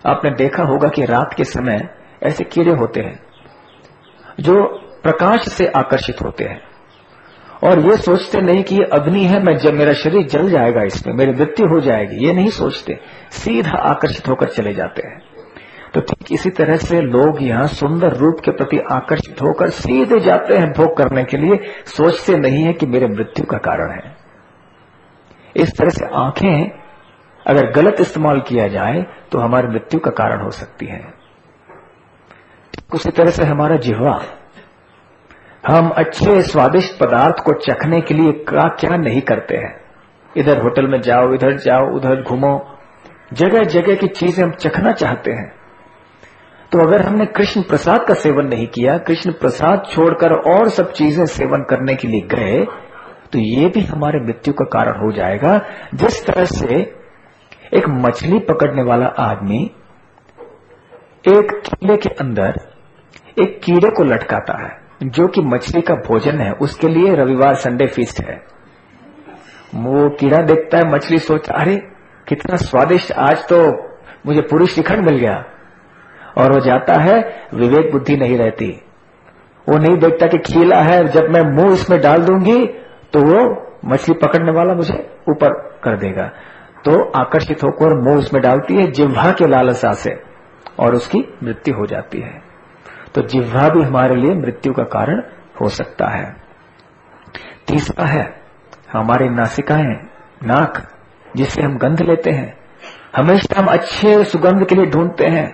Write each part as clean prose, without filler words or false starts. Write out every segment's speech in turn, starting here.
आपने देखा होगा कि रात के समय ऐसे कीड़े होते हैं जो प्रकाश से आकर्षित होते हैं और ये सोचते नहीं कि ये अग्नि है, मैं जब मेरा शरीर जल जाएगा, इसमें मेरी मृत्यु हो जाएगी, ये नहीं सोचते, सीधा आकर्षित होकर चले जाते हैं। तो ठीक इसी तरह से लोग यहाँ सुंदर रूप के प्रति आकर्षित होकर सीधे जाते हैं भोग करने के लिए, सोचते नहीं है कि मेरे मृत्यु का कारण है। इस तरह से आंखें अगर गलत इस्तेमाल किया जाए तो हमारी मृत्यु का कारण हो सकती है। उसी तरह से हमारा जिह्वा, हम अच्छे स्वादिष्ट पदार्थ को चखने के लिए क्या नहीं करते हैं। इधर होटल में जाओ, इधर जाओ, उधर घूमो, जगह जगह की चीजें हम चखना चाहते हैं। तो अगर हमने कृष्ण प्रसाद का सेवन नहीं किया, कृष्ण प्रसाद छोड़कर और सब चीजें सेवन करने के लिए गए, तो ये भी हमारे मृत्यु का कारण हो जाएगा। जिस तरह से एक मछली पकड़ने वाला आदमी एक कीड़े के अंदर एक कीड़े को लटकाता है जो कि मछली का भोजन है, उसके लिए रविवार संडे फीस्ट है। वो कीड़ा देखता है मछली, सोचता अरे कितना स्वादिष्ट, आज तो मुझे पूरी श्रीखंड मिल गया, और वो जाता है। विवेक बुद्धि नहीं रहती, वो नहीं देखता कि खीला है, जब मैं मुंह इसमें डाल दूंगी तो वो मछली पकड़ने वाला मुझे ऊपर कर देगा। तो आकर्षित होकर मुंह इसमें डालती है जिह्वा के लालसा से, और उसकी मृत्यु हो जाती है। तो जिह्वा भी हमारे लिए मृत्यु का कारण हो सकता है। तीसरा है हमारी नासिकाएं, नाक, जिससे हम गंध लेते हैं। हमेशा हम अच्छे सुगंध के लिए ढूंढते हैं,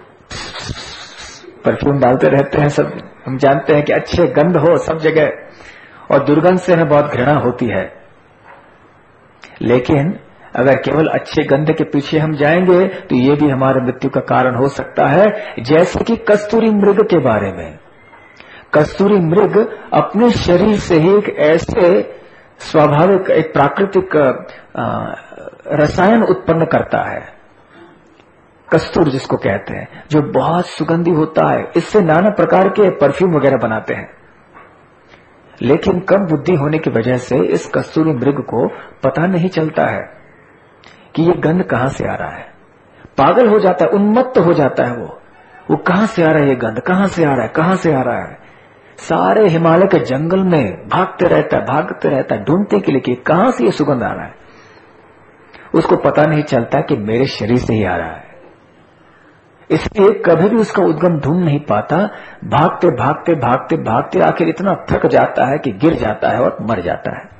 परफ्यूम डालते रहते हैं, सब हम जानते हैं कि अच्छे गंध हो सब जगह, और दुर्गंध से हमें बहुत घृणा होती है। लेकिन अगर केवल अच्छे गंध के पीछे हम जाएंगे तो ये भी हमारे मृत्यु का कारण हो सकता है। जैसे कि कस्तूरी मृग के बारे में, कस्तूरी मृग अपने शरीर से ही एक ऐसे स्वाभाविक, एक प्राकृतिक रसायन उत्पन्न करता है, कस्तूर जिसको कहते हैं, जो बहुत सुगंधी होता है। इससे नाना प्रकार के परफ्यूम वगैरह बनाते हैं। लेकिन कम बुद्धि होने की वजह से इस कस्तूरी मृग को पता नहीं चलता है कि ये गंध कहां से आ रहा है। पागल हो जाता है, उन्मत्त हो जाता है वो कहां से आ रहा है, ये गंध कहां से आ रहा है, कहां से आ रहा है। सारे हिमालय के जंगल में भागते रहता है ढूंढने के लिए कि कहां से ये सुगंध आ रहा है। उसको पता नहीं चलता कि मेरे शरीर से ही आ रहा है, इसलिए कभी भी उसका उद्गम ढूंढ नहीं पाता। भागते आखिर इतना थक जाता है कि गिर जाता है और मर जाता है।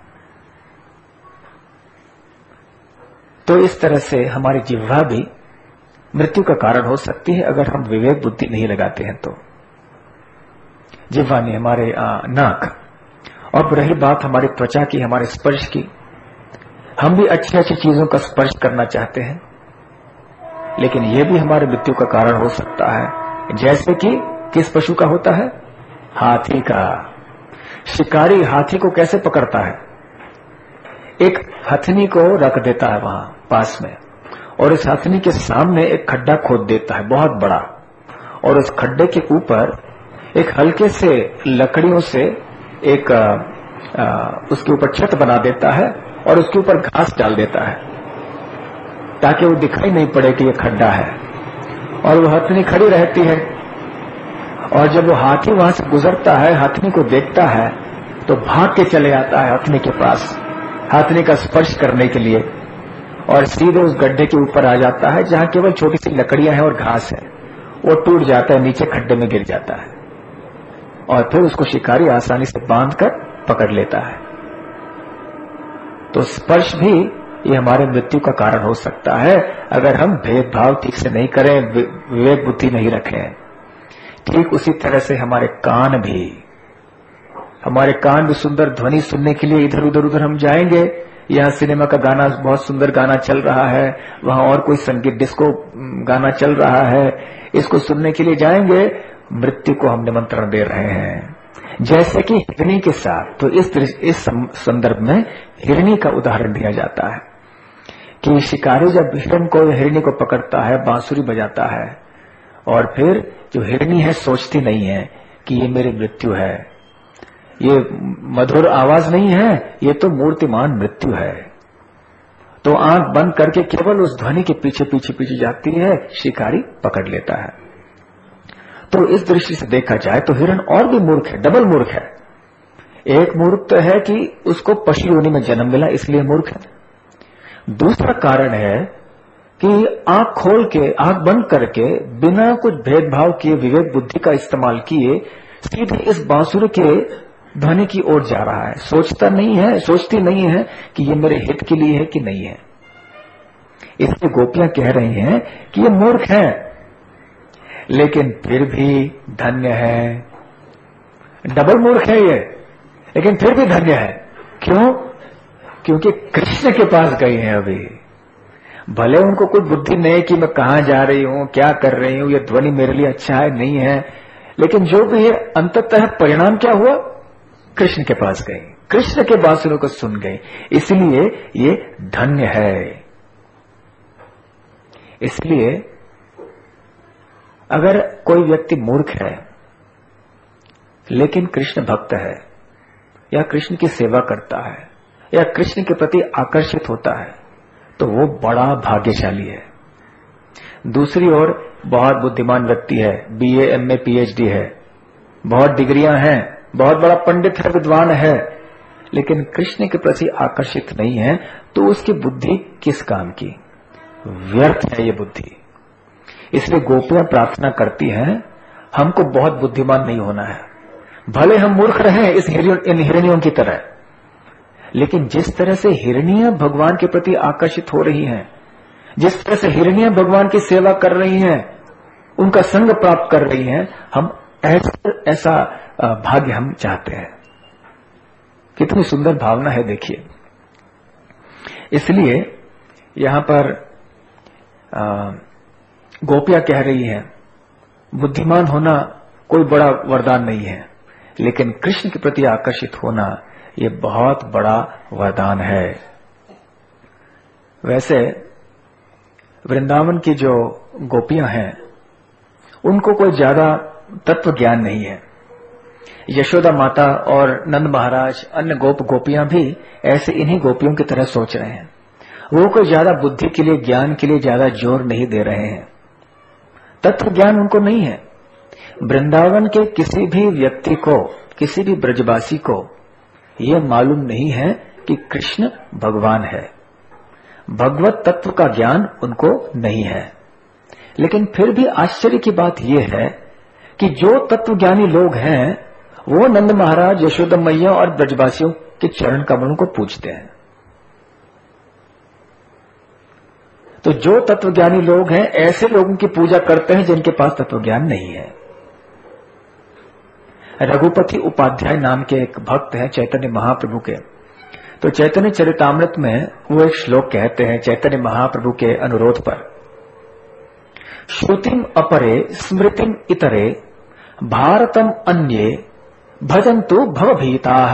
तो इस तरह से हमारी जिह्वा भी मृत्यु का कारण हो सकती है अगर हम विवेक बुद्धि नहीं लगाते हैं। तो जिह्वा ने हमारे नाक, और रही बात हमारी त्वचा की, हमारे स्पर्श की, हम भी अच्छी अच्छी चीजों का स्पर्श करना चाहते हैं, लेकिन यह भी हमारे मृत्यु का कारण हो सकता है। जैसे कि किस पशु का होता है, हाथी का। शिकारी हाथी को कैसे पकड़ता है, एक हथनी को रख देता है वहां पास में, और इस हथनी के सामने एक खड्डा खोद देता है बहुत बड़ा, और उस खड्डे के ऊपर एक हल्के से लकड़ियों से एक उसके ऊपर छत बना देता है, और उसके ऊपर घास डाल देता है ताकि वो दिखाई नहीं पड़े कि ये खड्डा है। और वो हथनी खड़ी रहती है, और जब वो हाथी वहां से गुजरता है, हथनी को देखता है तो भाग के चले आता है हथनी के पास, हथनी का स्पर्श करने के लिए, और सीधे उस गड्ढे के ऊपर आ जाता है जहां केवल छोटी सी लकड़ियां हैं और घास है। वो टूट जाता है, नीचे खड्डे में गिर जाता है, और फिर उसको शिकारी आसानी से बांधकर पकड़ लेता है। तो स्पर्श भी ये हमारे मृत्यु का कारण हो सकता है अगर हम भेदभाव ठीक से नहीं करें, विवेक बुद्धि नहीं रखें। ठीक उसी तरह से हमारे कान भी सुंदर ध्वनि सुनने के लिए इधर उधर हम जाएंगे। यहाँ सिनेमा का गाना, बहुत सुंदर गाना चल रहा है, वहां और कोई संगीत डिस्को गाना चल रहा है, इसको सुनने के लिए जाएंगे, मृत्यु को हम निमंत्रण दे रहे हैं। जैसे कि हिरणी के साथ, तो इस संदर्भ में हिरणी का उदाहरण दिया जाता है कि शिकारी जब हिरणी को पकड़ता है, बांसुरी बजाता है, और फिर जो हिरणी है सोचती नहीं है कि ये मेरी मृत्यु है, ये मधुर आवाज नहीं है, ये तो मूर्तिमान मृत्यु है। तो आंख बंद करके केवल उस ध्वनि के पीछे पीछे पीछे जाती है, शिकारी पकड़ लेता है। तो इस दृष्टि से देखा जाए तो हिरण और भी मूर्ख है, डबल मूर्ख है। एक मूर्ख तो है कि उसको पशु योनि में जन्म मिला इसलिए मूर्ख है। दूसरा कारण है कि आंख खोल के, आंख बंद करके, बिना कुछ भेदभाव किए, विवेक बुद्धि का इस्तेमाल किए सीधे इस बांसुरी के ध्वनि की ओर जा रहा है। सोचती नहीं है कि ये मेरे हित के लिए है कि नहीं है। इसलिए गोपियां कह रही हैं कि ये मूर्ख है, लेकिन फिर भी धन्य है। डबल मूर्ख है ये, लेकिन फिर भी धन्य है। क्यों? क्योंकि कृष्ण के पास गई हैं अभी। भले उनको कोई बुद्धि नहीं कि मैं कहां जा रही हूं, क्या कर रही हूं, ये ध्वनि मेरे लिए अच्छा है नहीं है, लेकिन जो भी है अंततः परिणाम क्या हुआ? कृष्ण के पास गई, कृष्ण के बांसुरों को सुन गई, इसलिए ये धन्य है। इसलिए अगर कोई व्यक्ति मूर्ख है लेकिन कृष्ण भक्त है, या कृष्ण की सेवा करता है, या कृष्ण के प्रति आकर्षित होता है, तो वो बड़ा भाग्यशाली है। दूसरी ओर बहुत बुद्धिमान व्यक्ति है, बीए, एमए, पीएचडी है, बहुत डिग्रियां हैं, बहुत बड़ा पंडित है, विद्वान है, लेकिन कृष्ण के प्रति आकर्षित नहीं है, तो उसकी बुद्धि किस काम की? व्यर्थ है ये बुद्धि। इसलिए गोपियां प्रार्थना करती हैं, हमको बहुत बुद्धिमान नहीं होना है, भले हम मूर्ख रहे इन हिरणियों की तरह, लेकिन जिस तरह से हिरणियां भगवान के प्रति आकर्षित हो रही हैं, जिस तरह से हिरणियां भगवान की सेवा कर रही हैं, उनका संग प्राप्त कर रही हैं, हम ऐसा भाग्य हम चाहते हैं। कितनी सुंदर भावना है देखिए। इसलिए यहां पर गोपियां कह रही हैं, बुद्धिमान होना कोई बड़ा वरदान नहीं है, लेकिन कृष्ण के प्रति आकर्षित होना ये बहुत बड़ा वरदान है। वैसे वृंदावन की जो गोपियां हैं उनको कोई ज्यादा तत्व ज्ञान नहीं है। यशोदा माता और नंद महाराज, अन्य गोपियां भी ऐसे इन्हीं गोपियों की तरह सोच रहे हैं। वो कोई ज्यादा बुद्धि के लिए, ज्ञान के लिए ज्यादा जोर नहीं दे रहे हैं। तत्व ज्ञान उनको नहीं है। वृंदावन के किसी भी व्यक्ति को, किसी भी ब्रजवासी को यह मालूम नहीं है कि कृष्ण भगवान है। भगवत तत्व का ज्ञान उनको नहीं है। लेकिन फिर भी आश्चर्य की बात यह है कि जो तत्वज्ञानी लोग हैं वो नंद महाराज, यशोदा मैया और ब्रजवासियों के चरण कमलों को पूजते हैं। तो जो तत्वज्ञानी लोग हैं ऐसे लोगों की पूजा करते हैं जिनके पास तत्वज्ञान नहीं है। रघुपति उपाध्याय नाम के एक भक्त हैं चैतन्य महाप्रभु के। तो चैतन्य चरितामृत में वो एक श्लोक कहते हैं चैतन्य महाप्रभु के अनुरोध पर, श्रुतिम अपरे स्मृतिम इतरे भारतम अन्ये भजन्तु भवभीताः।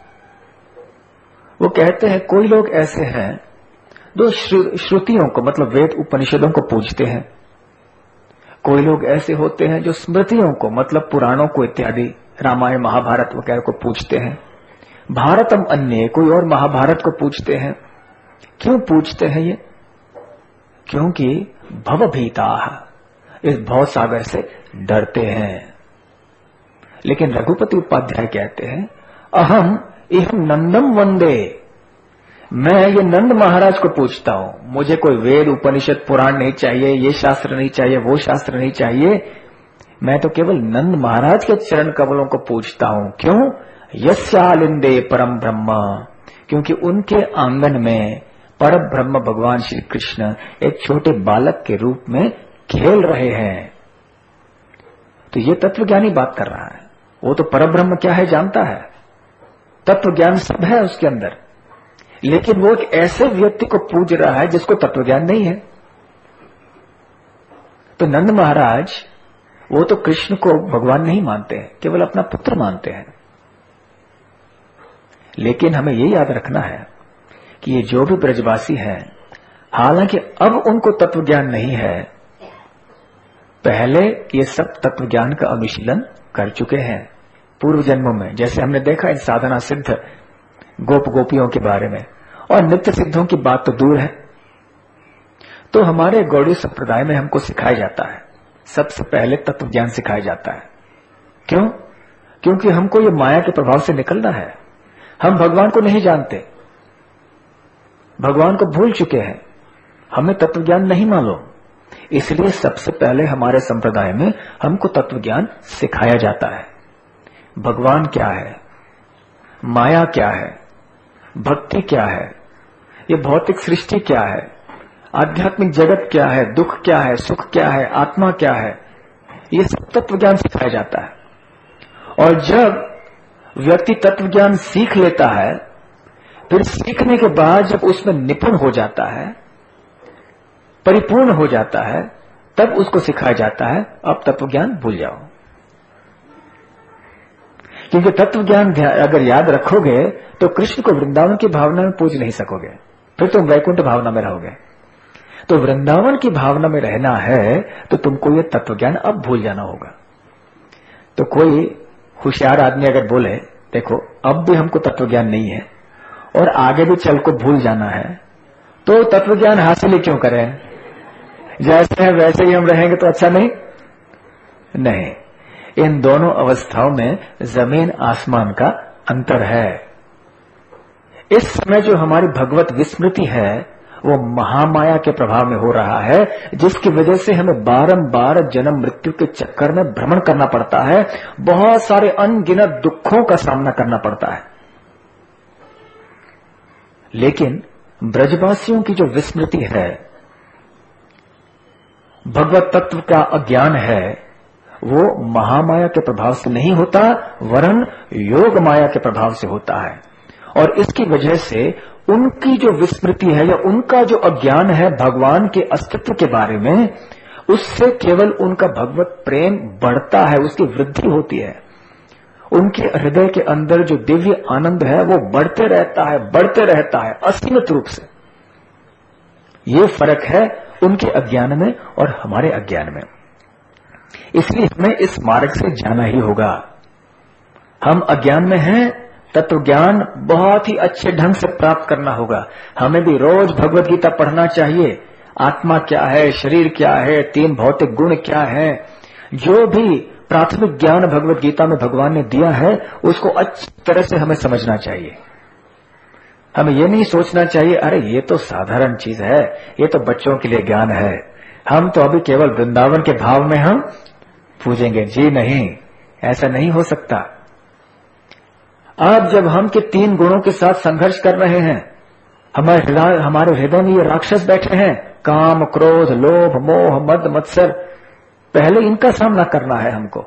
वो कहते हैं कोई लोग ऐसे हैं जो श्रुतियों को, मतलब वेद उपनिषदों को पूजते हैं। कोई लोग ऐसे होते हैं जो स्मृतियों को, मतलब पुराणों को इत्यादि, रामायण महाभारत वगैरह को पूजते हैं। भारतम अन्य, कोई और महाभारत को पूजते हैं। क्यों पूजते हैं ये? क्योंकि भवभीताः, इस भव सागर से डरते हैं। लेकिन रघुपति उपाध्याय कहते हैं, अहम इहम नंदम वंदे, मैं ये नंद महाराज को पूछता हूं। मुझे कोई वेद उपनिषद पुराण नहीं चाहिए, ये शास्त्र नहीं चाहिए, वो शास्त्र नहीं चाहिए। मैं तो केवल नंद महाराज के चरण कमलों को पूछता हूं। क्यों? यस्यालिंदे परम ब्रह्म, क्योंकि उनके आंगन में परम ब्रह्म भगवान श्री कृष्ण एक छोटे बालक के रूप में खेल रहे हैं। तो ये तत्वज्ञानी बात कर रहा है। वो तो परम ब्रह्म क्या है जानता है, तत्व ज्ञान सब है उसके अंदर, लेकिन वो एक ऐसे व्यक्ति को पूज रहा है जिसको तत्व ज्ञान नहीं है। तो नंद महाराज वो तो कृष्ण को भगवान नहीं मानते हैं, केवल अपना पुत्र मानते हैं। लेकिन हमें ये याद रखना है कि ये जो भी ब्रजवासी हैं, हालांकि अब उनको तत्व ज्ञान नहीं है, पहले ये सब तत्व ज्ञान का अनुशीलन कर चुके हैं पूर्व जन्मों में। जैसे हमने देखा इन साधना सिद्ध गोप गोपियों के बारे में। और नित्य सिद्धों की बात तो दूर है, तो हमारे गौड़ी संप्रदाय में हमको सिखाया जाता है, सबसे पहले तत्व ज्ञान सिखाया जाता है। क्यों? क्योंकि हमको ये माया के प्रभाव से निकलना है। हम भगवान को नहीं जानते, भगवान को भूल चुके हैं, हमें तत्व ज्ञान नहीं मालूम। इसलिए सबसे पहले हमारे संप्रदाय में हमको तत्व ज्ञान सिखाया जाता है। भगवान क्या है, माया क्या है, भक्ति क्या है, ये भौतिक सृष्टि क्या है, आध्यात्मिक जगत क्या है, दुख क्या है, सुख क्या है, आत्मा क्या है, ये सब तत्व ज्ञान सिखाया जाता है। और जब व्यक्ति तत्व ज्ञान सीख लेता है, फिर सीखने के बाद जब उसमें निपुण हो जाता है, परिपूर्ण हो जाता है, तब उसको सिखाया जाता है अब तत्व ज्ञान भूल जाओ। क्योंकि तत्व ज्ञान अगर याद रखोगे तो कृष्ण को वृंदावन की भावना में पूज नहीं सकोगे, फिर तुम वैकुंठ भावना में रहोगे। तो वृंदावन की भावना में रहना है तो तुमको ये तत्व ज्ञान अब भूल जाना होगा। तो कोई होशियार आदमी अगर बोले देखो अब भी हमको तत्व ज्ञान नहीं है और आगे भी चल को भूल जाना है, तो तत्व ज्ञान हासिल ही क्यों करें? जैसे है वैसे ही हम रहेंगे तो अच्छा नहीं। इन दोनों अवस्थाओं में जमीन आसमान का अंतर है। इस समय जो हमारी भगवत विस्मृति है वो महामाया के प्रभाव में हो रहा है, जिसकी वजह से हमें बारंबार जन्म मृत्यु के चक्कर में भ्रमण करना पड़ता है, बहुत सारे अनगिनत दुखों का सामना करना पड़ता है। लेकिन ब्रजवासियों की जो विस्मृति है, भगवत तत्व का अज्ञान है, वो महामाया के प्रभाव से नहीं होता वरन योग माया के प्रभाव से होता है। और इसकी वजह से उनकी जो विस्मृति है या उनका जो अज्ञान है भगवान के अस्तित्व के बारे में, उससे केवल उनका भगवत प्रेम बढ़ता है, उसकी वृद्धि होती है। उनके हृदय के अंदर जो दिव्य आनंद है वो बढ़ते रहता है असीमित रूप से। ये फर्क है उनके अज्ञान में और हमारे अज्ञान में। इसलिए हमें इस मार्ग से जाना ही होगा। हम अज्ञान में हैं, तत्व ज्ञान बहुत ही अच्छे ढंग से प्राप्त करना होगा। हमें भी रोज भगवत गीता पढ़ना चाहिए। आत्मा क्या है, शरीर क्या है, तीन भौतिक गुण क्या है, जो भी प्राथमिक ज्ञान भगवत गीता में भगवान ने दिया है उसको अच्छी तरह से हमें समझना चाहिए। हमें ये नहीं सोचना चाहिए अरे ये तो साधारण चीज है, ये तो बच्चों के लिए ज्ञान है, हम तो अभी केवल वृंदावन के भाव में हम पूजेंगे। जी नहीं, ऐसा नहीं हो सकता। आज जब हम के तीन गुणों के साथ संघर्ष कर रहे हैं, हमारे हृदय में ये राक्षस बैठे हैं, काम, क्रोध, लोभ, मोह, मद, मत्सर, पहले इनका सामना करना है हमको।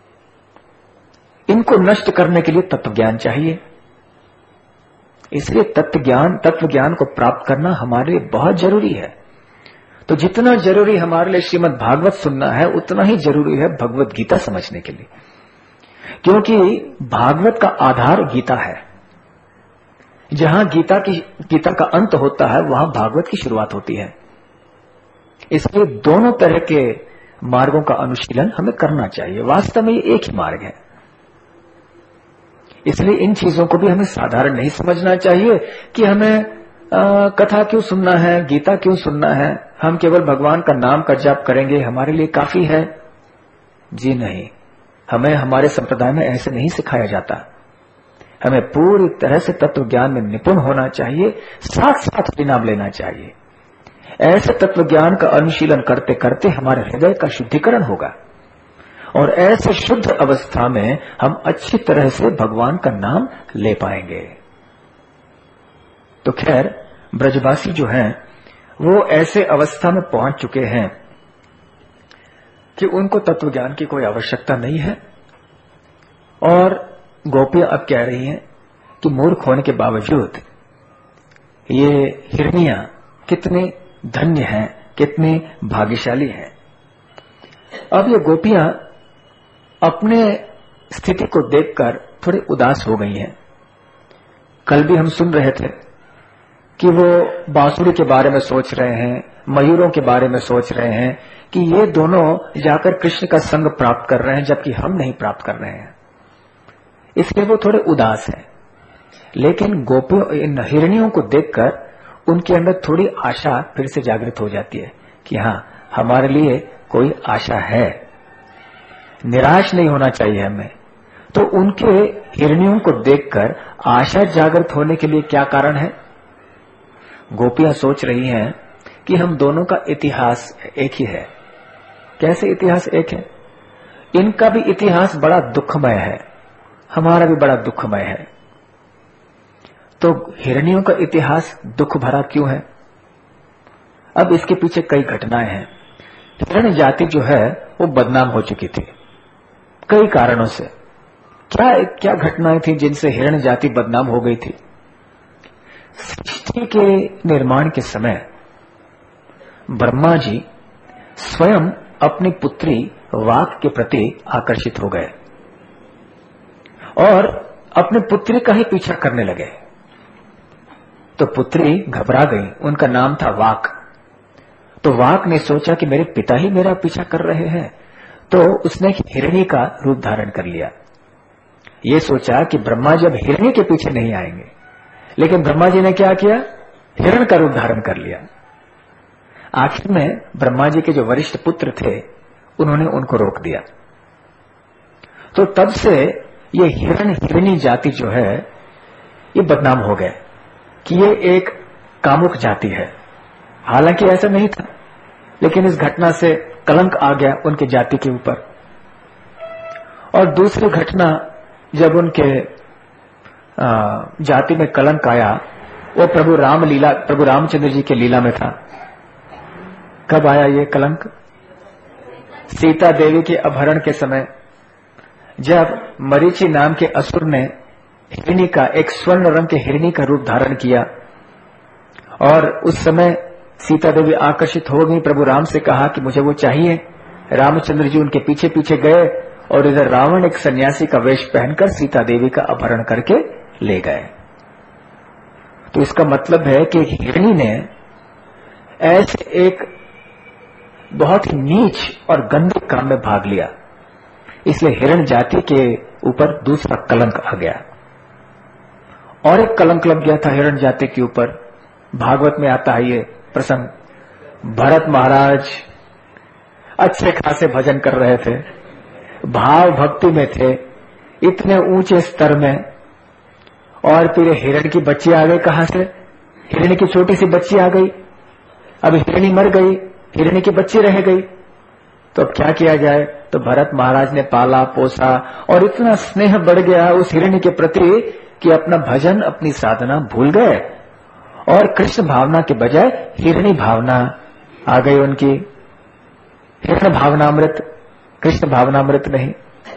इनको नष्ट करने के लिए तत्व ज्ञान चाहिए। इसलिए तत्व ज्ञान को प्राप्त करना हमारे लिए बहुत जरूरी है। तो जितना जरूरी हमारे लिए श्रीमद् भागवत सुनना है, उतना ही जरूरी है भगवत गीता समझने के लिए, क्योंकि भागवत का आधार गीता है। जहां गीता का अंत होता है वहां भागवत की शुरुआत होती है। इसलिए दोनों तरह के मार्गों का अनुशीलन हमें करना चाहिए। वास्तव में ये एक ही मार्ग है। इसलिए इन चीजों को भी हमें साधारण नहीं समझना चाहिए कि हमें कथा क्यों सुनना है, गीता क्यों सुनना है, हम केवल भगवान का नाम का जाप करेंगे हमारे लिए काफी है। जी नहीं, हमें हमारे संप्रदाय में ऐसे नहीं सिखाया जाता। हमें पूरी तरह से तत्व ज्ञान में निपुण होना चाहिए, साथ साथ परिणाम लेना चाहिए। ऐसे तत्व ज्ञान का अनुशीलन करते करते हमारे हृदय का शुद्धिकरण होगा और ऐसे शुद्ध अवस्था में हम अच्छी तरह से भगवान का नाम ले पाएंगे। तो खैर, ब्रजवासी जो हैं वो ऐसे अवस्था में पहुंच चुके हैं कि उनको तत्व ज्ञान की कोई आवश्यकता नहीं है। और गोपियां अब कह रही हैं कि मूर्ख होने के बावजूद ये हिरनियां कितने धन्य हैं, कितने भाग्यशाली हैं। अब ये गोपियां अपने स्थिति को देखकर थोड़ी उदास हो गई हैं। कल भी हम सुन रहे थे कि वो बांसुरी के बारे में सोच रहे हैं, मयूरों के बारे में सोच रहे हैं कि ये दोनों जाकर कृष्ण का संग प्राप्त कर रहे हैं जबकि हम नहीं प्राप्त कर रहे हैं। इसलिए वो थोड़े उदास हैं। लेकिन गोपियों, इन हिरनियों को देखकर उनके अंदर थोड़ी आशा फिर से जागृत हो जाती है कि हाँ, हमारे लिए कोई आशा है, निराश नहीं होना चाहिए हमें। तो उनके हिरनियों को देखकर आशा जागृत होने के लिए क्या कारण है? गोपियां सोच रही हैं कि हम दोनों का इतिहास एक ही है। कैसे इतिहास एक है? इनका भी इतिहास बड़ा दुखमय है, हमारा भी बड़ा दुखमय है। तो हिरनियों का इतिहास दुख भरा क्यों है? अब इसके पीछे कई घटनाएं हैं। हिरण्य जाति जो है वो बदनाम हो चुकी थी कई कारणों से। क्या क्या घटनाएं थी जिनसे हिरण्य जाति बदनाम हो गई थी? सृष्टि के निर्माण के समय ब्रह्मा जी स्वयं अपनी पुत्री वाक के प्रति आकर्षित हो गए और अपनी पुत्री का ही पीछा करने लगे। तो पुत्री घबरा गई, उनका नाम था वाक। तो वाक ने सोचा कि मेरे पिता ही मेरा पीछा कर रहे हैं, तो उसने हिरणी का रूप धारण कर लिया। ये सोचा कि ब्रह्मा जब हिरणी के पीछे नहीं आएंगे, लेकिन ब्रह्मा जी ने क्या किया? हिरण का रूप धारण कर लिया। आखिर में ब्रह्मा जी के जो वरिष्ठ पुत्र थे उन्होंने उनको रोक दिया। तो तब से ये हिरणी जाति जो है ये बदनाम हो गए कि ये एक कामुक जाति है। हालांकि ऐसा नहीं था, लेकिन इस घटना से कलंक आ गया उनके जाति के ऊपर। और दूसरी घटना, जब उनके जाति में कलंक आया, वो प्रभु रामचंद्र जी के लीला में था। कब आया ये कलंक? सीता देवी के अपहरण के समय, जब मरीचि नाम के असुर ने हिरणी का, एक स्वर्ण रंग के हिरणी का रूप धारण किया, और उस समय सीता देवी आकर्षित हो गई। प्रभु राम से कहा कि मुझे वो चाहिए। रामचंद्र जी उनके पीछे पीछे गए और इधर रावण एक सन्यासी का वेश पहनकर सीता देवी का अपहरण करके ले गए। तो इसका मतलब है कि हिरणी ने ऐसे एक बहुत ही नीच और गंदे काम में भाग लिया, इसलिए हिरण जाति के ऊपर दूसरा कलंक आ गया। और एक कलंक लग गया था हिरण जाति के ऊपर। भागवत में आता है ये प्रसंग। भरत महाराज अच्छे खासे भजन कर रहे थे, भाव भक्ति में थे, इतने ऊंचे स्तर में, और फिर हिरण की बच्ची आ गई। कहां से? हिरण की छोटी सी बच्ची आ गई। अब हिरणी मर गई, हिरणी की बच्ची रह गई, तो अब क्या किया जाए? तो भरत महाराज ने पाला पोसा और इतना स्नेह बढ़ गया उस हिरणी के प्रति कि अपना भजन, अपनी साधना भूल गए और कृष्ण भावना के बजाय हिरणी भावना आ गई उनकी। हिरण भावनामृत, कृष्ण भावनामृत नहीं।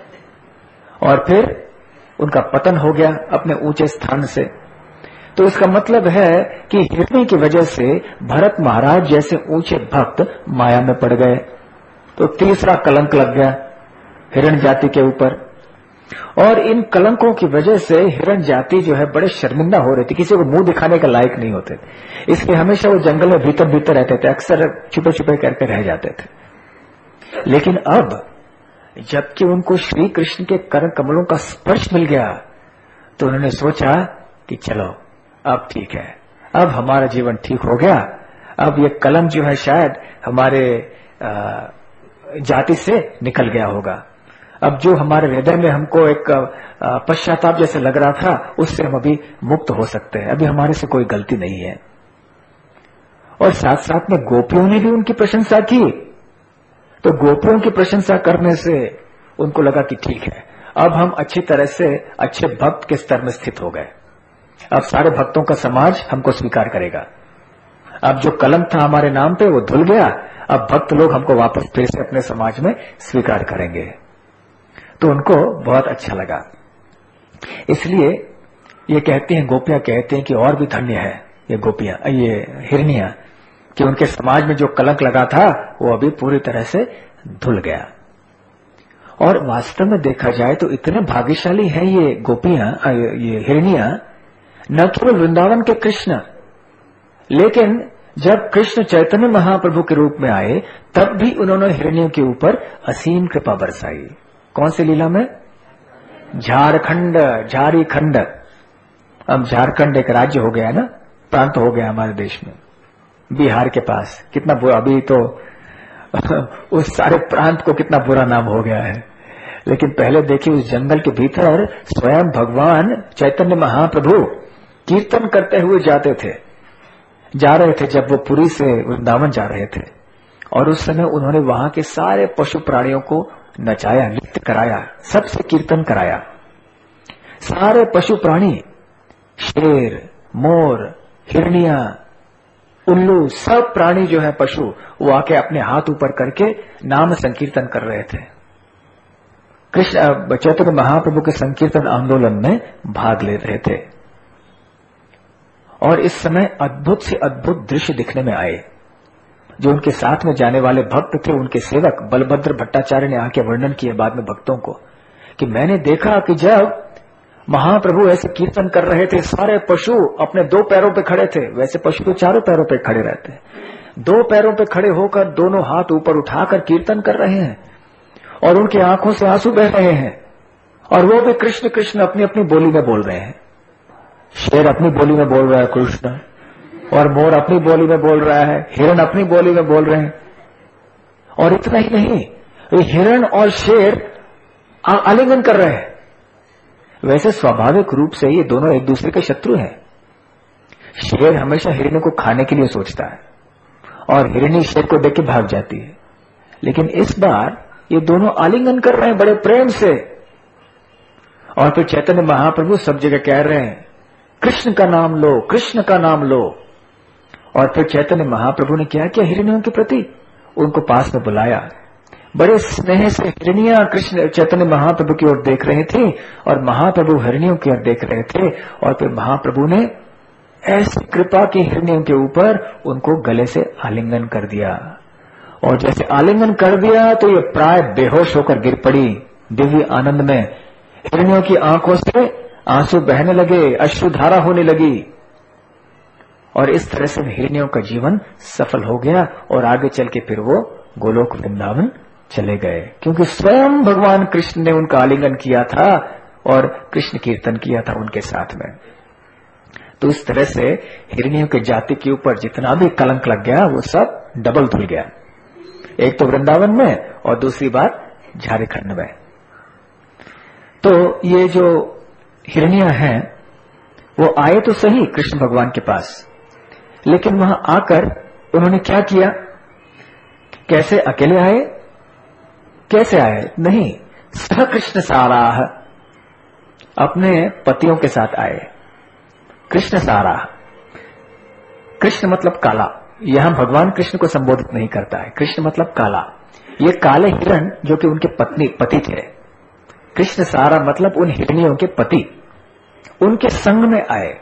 और फिर उनका पतन हो गया अपने ऊंचे स्थान से। तो इसका मतलब है कि हिरणी की वजह से भरत महाराज जैसे ऊंचे भक्त माया में पड़ गए। तो तीसरा कलंक लग गया हिरण जाति के ऊपर। और इन कलंकों की वजह से हिरण जाति जो है बड़े शर्मिंदा हो रहे थे, किसी को मुंह दिखाने का लायक नहीं होते थे, इसलिए हमेशा वो जंगल में भीतर भीतर रहते थे, अक्सर छुपे छुपे करके रह जाते थे। लेकिन अब जबकि उनको श्री कृष्ण के कर कमलों का स्पर्श मिल गया, तो उन्होंने सोचा कि चलो अब ठीक है, अब हमारा जीवन ठीक हो गया, अब ये कलंक जो है शायद हमारे जाति से निकल गया होगा। अब जो हमारे हृदय में हमको एक पश्चाताप जैसे लग रहा था, उससे हम अभी मुक्त हो सकते हैं, अभी हमारे से कोई गलती नहीं है। और साथ साथ में गोपियों ने भी उनकी प्रशंसा की। तो गोपियों की प्रशंसा करने से उनको लगा कि ठीक है, अब हम अच्छी तरह से अच्छे भक्त के स्तर में स्थित हो गए, अब सारे भक्तों का समाज हमको स्वीकार करेगा। अब जो कलंक था हमारे नाम पे वो धुल गया, अब भक्त लोग हमको वापस फिर से अपने समाज में स्वीकार करेंगे। तो उनको बहुत अच्छा लगा। इसलिए ये कहती हैं, गोपियां कहते हैं कि और भी धन्य है ये गोपियां, ये हिरनियां, कि उनके समाज में जो कलंक लगा था वो अभी पूरी तरह से धुल गया। और वास्तव में देखा जाए तो इतने भाग्यशाली हैं ये गोपियां, ये हिरनियां, न केवल वृंदावन के कृष्ण, लेकिन जब कृष्ण चैतन्य महाप्रभु के रूप में आए तब भी उन्होंने हिरनियों के ऊपर असीम कृपा बरसाई। कौन सी लीला में? झारखंड, झारीखंड। अब झारखंड एक राज्य हो गया ना, प्रांत हो गया हमारे देश में, बिहार के पास। कितना बुरा, अभी तो उस सारे प्रांत को कितना बुरा नाम हो गया है। लेकिन पहले देखिए, उस जंगल के भीतर स्वयं भगवान चैतन्य महाप्रभु कीर्तन करते हुए जा रहे थे जब वो पुरी से वृंदावन जा रहे थे। और उस समय उन्होंने वहां के सारे पशु प्राणियों को नचाया, नृत्य कराया, सबसे कीर्तन कराया। सारे पशु प्राणी, शेर, मोर, हिरनिया, उल्लू, सब प्राणी जो है पशु, वो आके अपने हाथ ऊपर करके नाम संकीर्तन कर रहे थे। कृष्ण चैतन्य महाप्रभु के संकीर्तन आंदोलन में भाग ले रहे थे। और इस समय अद्भुत से अद्भुत दृश्य दिखने में आए। जो उनके साथ में जाने वाले भक्त थे, उनके सेवक बलभद्र भट्टाचार्य ने आके वर्णन किया बाद में भक्तों को, कि मैंने देखा कि जब महाप्रभु ऐसे कीर्तन कर रहे थे, सारे पशु अपने 2 पैरों पे खड़े थे। वैसे पशु तो 4 पैरों पे खड़े रहते हैं, 2 पैरों पे खड़े होकर दोनों हाथ ऊपर उठाकर कीर्तन कर रहे हैं। और उनकी आंखों से आंसू बह रहे हैं। और वो भी कृष्ण कृष्ण अपनी अपनी बोली में बोल रहे हैं। शेर अपनी बोली में बोल रहा है कृष्ण, और मोर अपनी बोली में बोल रहा है, हिरण अपनी बोली में बोल रहे हैं। और इतना ही नहीं, ये हिरण और शेर आलिंगन कर रहे हैं। वैसे स्वाभाविक रूप से ये दोनों एक दूसरे के शत्रु हैं। शेर हमेशा हिरण को खाने के लिए सोचता है और हिरणी शेर को देख के भाग जाती है। लेकिन इस बार ये दोनों आलिंगन कर रहे हैं बड़े प्रेम से। और फिर चैतन्य महाप्रभु सब जगह कह रहे हैं, कृष्ण का नाम लो, कृष्ण का नाम लो। और फिर चैतन्य महाप्रभु ने क्या किया, हिरनियों के प्रति उनको पास में बुलाया। बड़े स्नेह से हिरनियां कृष्ण चैतन्य महाप्रभु की ओर देख रहे थे और महाप्रभु हिरनियों की ओर देख रहे थे। और फिर महाप्रभु ने ऐसी कृपा की हिरनियों के ऊपर, उनको गले से आलिंगन कर दिया। और जैसे आलिंगन कर दिया तो ये प्राय बेहोश होकर गिर पड़ी दिव्य आनंद में। हिरनियों की आंखों से आंसू बहने लगे, अश्रुधारा होने लगी। और इस तरह से हिरनियों का जीवन सफल हो गया। और आगे चल के फिर वो गोलोक वृंदावन चले गए, क्योंकि स्वयं भगवान कृष्ण ने उनका आलिंगन किया था और कृष्ण कीर्तन किया था उनके साथ में। तो इस तरह से हिरनियों के जाति के ऊपर जितना भी कलंक लग गया वो सब डबल धुल गया। एक तो वृंदावन में और दूसरी बात झारखंड में। तो ये जो हिरनियां हैं वो आए तो सही कृष्ण भगवान के पास, लेकिन वहां आकर उन्होंने क्या किया, कैसे अकेले आए, कैसे आए, नहीं, सह कृष्ण साराह, अपने पतियों के साथ आए। कृष्ण साराह, कृष्ण मतलब काला, यहां भगवान कृष्ण को संबोधित नहीं करता है। कृष्ण मतलब काला, ये काले हिरण जो कि उनके पति थे। कृष्ण सारा मतलब उन हिरनियों के पति, उनके संग में आए।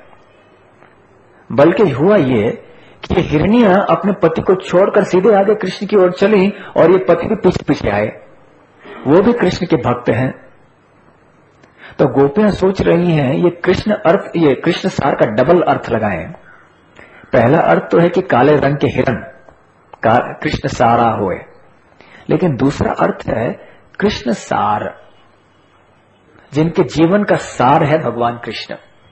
बल्कि हुआ ये कि ये हिरनियां अपने पति को छोड़कर सीधे आगे कृष्ण की ओर चली और ये पति भी पीछे पीछे आए, वो भी कृष्ण के भक्त हैं। तो गोपियां सोच रही हैं ये कृष्ण सार का डबल अर्थ लगाएं। पहला अर्थ तो है कि काले रंग के हिरण कृष्ण सारा होए, लेकिन दूसरा अर्थ है कृष्ण सार, जिनके जीवन का सार है भगवान कृष्ण।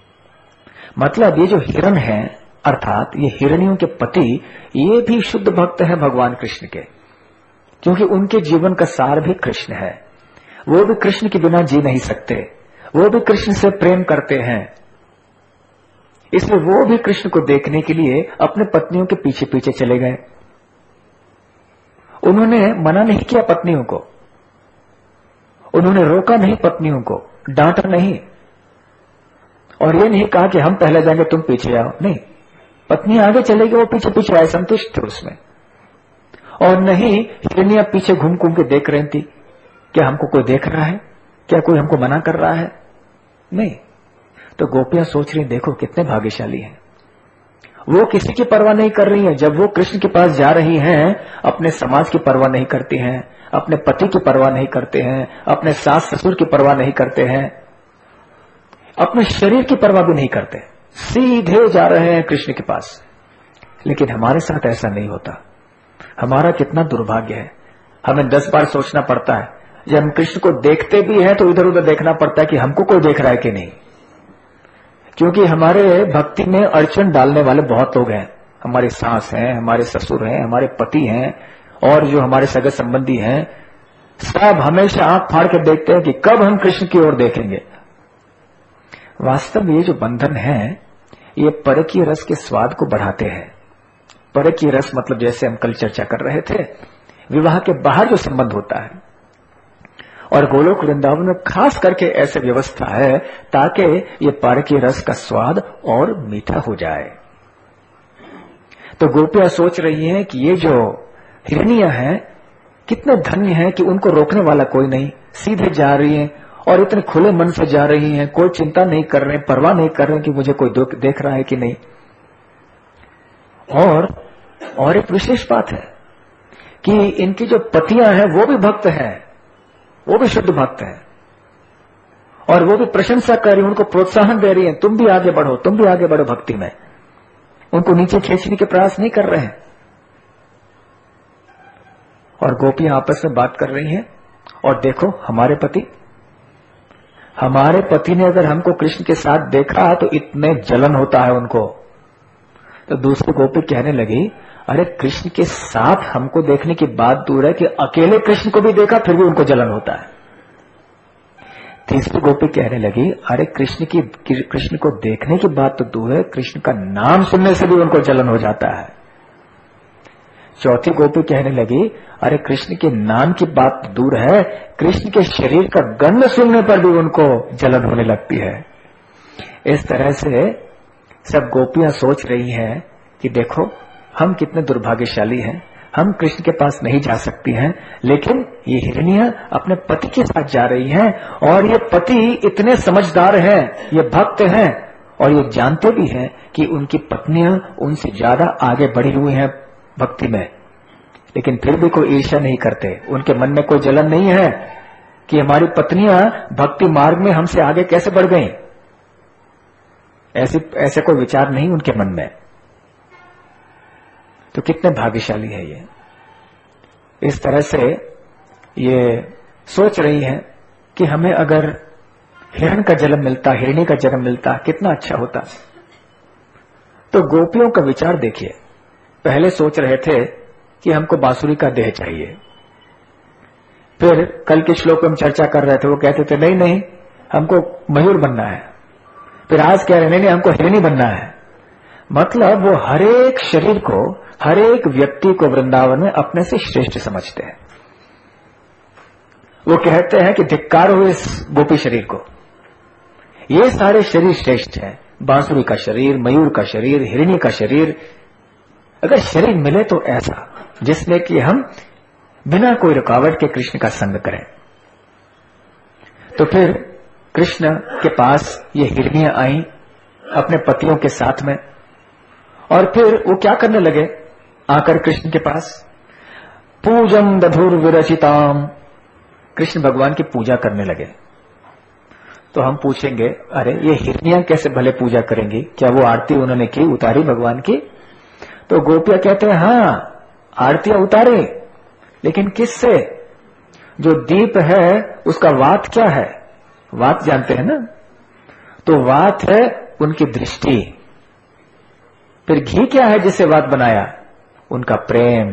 मतलब ये जो हिरण है, अर्थात ये हिरनियों के पति, ये भी शुद्ध भक्त है भगवान कृष्ण के, क्योंकि उनके जीवन का सार भी कृष्ण है। वो भी कृष्ण के बिना जी नहीं सकते, वो भी कृष्ण से प्रेम करते हैं। इसलिए वो भी कृष्ण को देखने के लिए अपने पत्नियों के पीछे पीछे चले गए। उन्होंने मना नहीं किया पत्नियों को, उन्होंने रोका नहीं पत्नियों को, डांटा नहीं, और ये नहीं कहा कि हम पहले जाएंगे तुम पीछे आओ, नहीं, पत्नी आगे चलेगी, वो पीछे पीछे आए, संतुष्ट थे उसमें। और नहीं हिरनियां पीछे घूम घूम के देख रही थी, क्या हमको कोई देख रहा है, क्या कोई हमको मना कर रहा है, नहीं। तो गोपियां सोच रही, देखो कितने भाग्यशाली हैं, वो किसी की परवाह नहीं कर रही है। जब वो कृष्ण के पास जा रही हैं, अपने समाज की परवाह नहीं करती हैं, अपने पति की परवाह नहीं करते हैं, अपने सास ससुर की परवाह नहीं करते हैं, अपने शरीर की परवाह भी नहीं करते, सीधे जा रहे हैं कृष्ण के पास। लेकिन हमारे साथ ऐसा नहीं होता। हमारा कितना दुर्भाग्य है, हमें 10 बार सोचना पड़ता है। जब हम कृष्ण को देखते भी हैं तो इधर उधर देखना पड़ता है कि हमको कोई देख रहा है कि नहीं, क्योंकि हमारे भक्ति में अड़चन डालने वाले बहुत लोग हैं। हमारी सास हैं, हमारे ससुर हैं, हमारे पति हैं, और जो हमारे सगे संबंधी हैं, सब हमेशा आंख फाड़ के देखते हैं कि कब हम कृष्ण की ओर देखेंगे। वास्तव में ये जो बंधन है, ये परकीय रस के स्वाद को बढ़ाते हैं। परकीय रस मतलब जैसे हम कल चर्चा कर रहे थे, विवाह के बाहर जो संबंध होता है, और गोलोक वृंदावन में खास करके ऐसे व्यवस्था है ताकि ये परकीय रस का स्वाद और मीठा हो जाए। तो गोपियां सोच रही हैं कि ये जो हिरनियां हैं कितने धन्य हैं कि उनको रोकने वाला कोई नहीं, सीधे जा रही हैं और इतने खुले मन से जा रही हैं, कोई चिंता नहीं कर रहे, परवाह नहीं कर रहे कि मुझे कोई देख रहा है कि नहीं। और एक विशेष बात है कि इनकी जो पतियां हैं वो भी भक्त हैं, वो भी शुद्ध भक्त हैं, और वो भी प्रशंसा कर रही, उनको प्रोत्साहन दे रही हैं, तुम भी आगे बढ़ो, तुम भी आगे बढ़ो भक्ति में। उनको नीचे खींचने के प्रयास नहीं कर रहे हैं। और गोपियां आपस में बात कर रही हैं, और देखो हमारे पति ने अगर हमको कृष्ण के साथ देखा तो इतने जलन होता है उनको। तो दूसरी गोपी कहने लगी, अरे कृष्ण के साथ हमको देखने की बात दूर है कि अकेले कृष्ण को भी देखा फिर भी उनको जलन होता है। तीसरी गोपी कहने लगी, अरे कृष्ण को देखने की बात तो दूर है, कृष्ण का नाम सुनने से भी उनको जलन हो जाता है। चौथी गोपी कहने लगी, अरे कृष्ण के नाम की बात तो दूर है, कृष्ण के शरीर का गंध सुनने पर भी उनको जलन होने लगती है। इस तरह से सब गोपियां सोच रही हैं कि देखो हम कितने दुर्भाग्यशाली हैं, हम कृष्ण के पास नहीं जा सकती हैं, लेकिन ये हिरनियां अपने पति के साथ जा रही हैं, और ये पति इतने समझदार हैं, ये भक्त हैं, और ये जानते भी हैं कि उनकी पत्नियां उनसे ज्यादा आगे बढ़ी हुई हैं भक्ति में, लेकिन फिर भी कोई ईर्ष्या नहीं करते, उनके मन में कोई जलन नहीं है कि हमारी पत्नियां भक्ति मार्ग में हमसे आगे कैसे बढ़ गईं। ऐसे कोई विचार नहीं उनके मन में। तो कितने भाग्यशाली है ये। इस तरह से ये सोच रही हैं कि हमें अगर हिरण का जन्म मिलता, हिरणी का जन्म मिलता, कितना अच्छा होता। तो गोपियों का विचार देखिए, पहले सोच रहे थे कि हमको बांसुरी का देह चाहिए, फिर कल के श्लोक में हम चर्चा कर रहे थे, वो कहते थे नहीं नहीं हमको मयूर बनना है, फिर आज कह रहे नहीं हमको हिरणी बनना है। मतलब वो हरेक शरीर को, हरेक व्यक्ति को वृंदावन में अपने से श्रेष्ठ समझते हैं। वो कहते हैं कि धिक्कार हो इस गोपी शरीर को, ये सारे शरीर श्रेष्ठ हैं, बांसुरी का शरीर, मयूर का शरीर, हिरणी का शरीर। अगर शरीर मिले तो ऐसा जिसमें कि हम बिना कोई रुकावट के कृष्ण का संग करें। तो फिर कृष्ण के पास ये हिरनियां आई अपने पतियों के साथ में, और फिर वो क्या करने लगे आकर कृष्ण के पास, पूजम दधुर विरचिताम, कृष्ण भगवान की पूजा करने लगे। तो हम पूछेंगे, अरे ये हिरनियां कैसे भले पूजा करेंगी, क्या वो आरती उन्होंने की, उतारी भगवान की? तो गोपियां कहते हैं हाँ आरतियां उतारे, लेकिन किससे? जो दीप है उसका वात क्या है, वात जानते हैं ना, तो वात है उनकी दृष्टि। फिर घी क्या है जिससे वात बनाया? उनका प्रेम।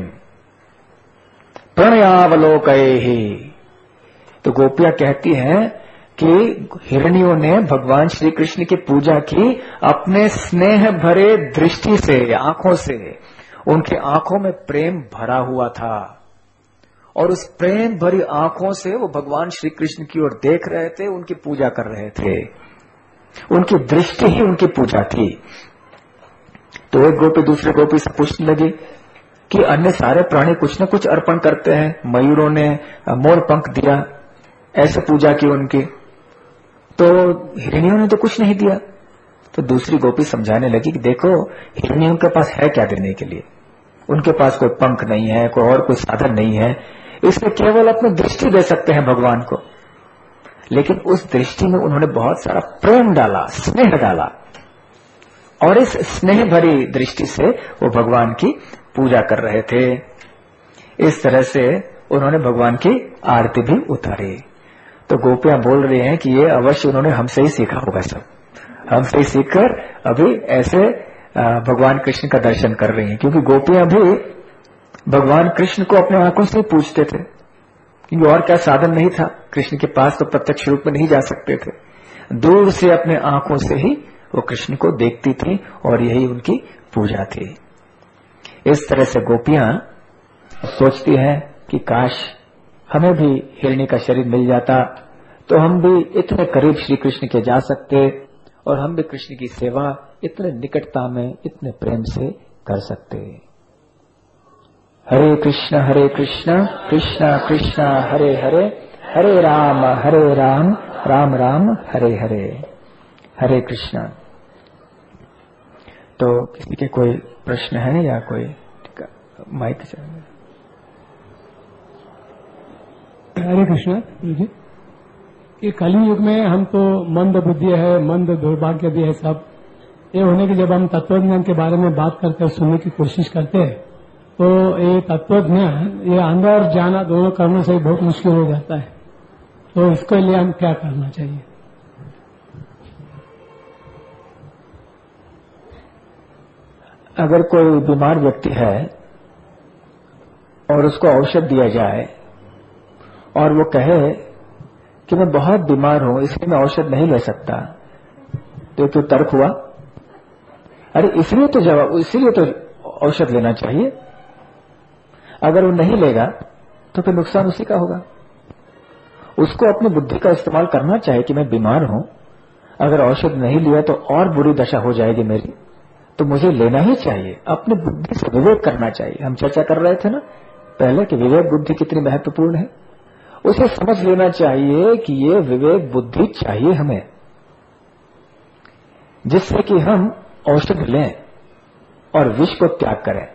प्रणयावलोकैहि। तो गोपियां कहती हैं कि हिरनियों ने भगवान श्री कृष्ण की पूजा की अपने स्नेह भरे दृष्टि से, आंखों से। उनके आंखों में प्रेम भरा हुआ था, और उस प्रेम भरी आंखों से वो भगवान श्री कृष्ण की ओर देख रहे थे, उनकी पूजा कर रहे थे। उनकी दृष्टि ही उनकी पूजा थी। तो एक गोपी दूसरे गोपी से पूछने लगी कि अन्य सारे प्राणी कुछ न कुछ अर्पण करते हैं, मयूरों ने मोर पंख दिया, ऐसे पूजा की उनकी, तो हिरनियों ने तो कुछ नहीं दिया। तो दूसरी गोपी समझाने लगी कि देखो हिरनियों के पास है क्या देने के लिए, उनके पास कोई पंख नहीं है, कोई और कोई साधन नहीं है, इसमें केवल अपनी दृष्टि दे सकते हैं भगवान को। लेकिन उस दृष्टि में उन्होंने बहुत सारा प्रेम डाला, स्नेह डाला, और इस स्नेह भरी दृष्टि से वो भगवान की पूजा कर रहे थे। इस तरह से उन्होंने भगवान की आरती भी उतारी। तो गोपियां बोल रही हैं कि ये अवश्य उन्होंने हमसे ही सीखा होगा सब, हमसे ही सीखकर अभी ऐसे भगवान कृष्ण का दर्शन कर रही हैं, क्योंकि गोपियां भी भगवान कृष्ण को अपने आंखों से पूछते थे, क्योंकि और क्या साधन नहीं था, कृष्ण के पास तो प्रत्यक्ष रूप में नहीं जा सकते थे, दूर से अपने आंखों से ही वो कृष्ण को देखती थी और यही उनकी पूजा थी। इस तरह से गोपियां सोचती हैं कि काश हमें भी हिरणी का शरीर मिल जाता तो हम भी इतने करीब श्री कृष्ण के जा सकते और हम भी कृष्ण की सेवा इतने निकटता में इतने प्रेम से कर सकते। हरे कृष्ण कृष्ण कृष्ण हरे हरे, हरे राम राम राम हरे हरे। हरे कृष्ण। तो किसी के कोई प्रश्न है या कोई माइक चाहिए? हरे कृष्ण जी। कि कली युग में हम तो मंद बुद्धि है, मंद दुर्भाग्य भी है सब, ये होने की जब हम तत्वज्ञान के बारे में बात करते हैं, सुनने की कोशिश करते हैं, तो ये तत्वज्ञान ये अंदर जाना दोनों करने से बहुत मुश्किल हो जाता है। तो इसके लिए हम क्या करना चाहिए? अगर कोई बीमार व्यक्ति है और उसको औषध दिया जाए और वो कहे कि मैं बहुत बीमार हूं इसलिए मैं औषध नहीं ले सकता, तो क्यों तर्क हुआ? अरे इसीलिए तो औषध लेना चाहिए। अगर वो नहीं लेगा तो फिर नुकसान उसी का होगा। उसको अपनी बुद्धि का इस्तेमाल करना चाहिए कि मैं बीमार हूं, अगर औषध नहीं लिया तो और बुरी दशा हो जाएगी मेरी, तो मुझे लेना ही चाहिए। अपनी बुद्धि से विवेक करना चाहिए। हम चर्चा कर रहे थे ना पहले कि विवेक बुद्धि कितनी महत्वपूर्ण है। उसे समझ लेना चाहिए कि ये विवेक बुद्धि चाहिए हमें, जिससे कि हम औषध लें और विष को त्याग करें।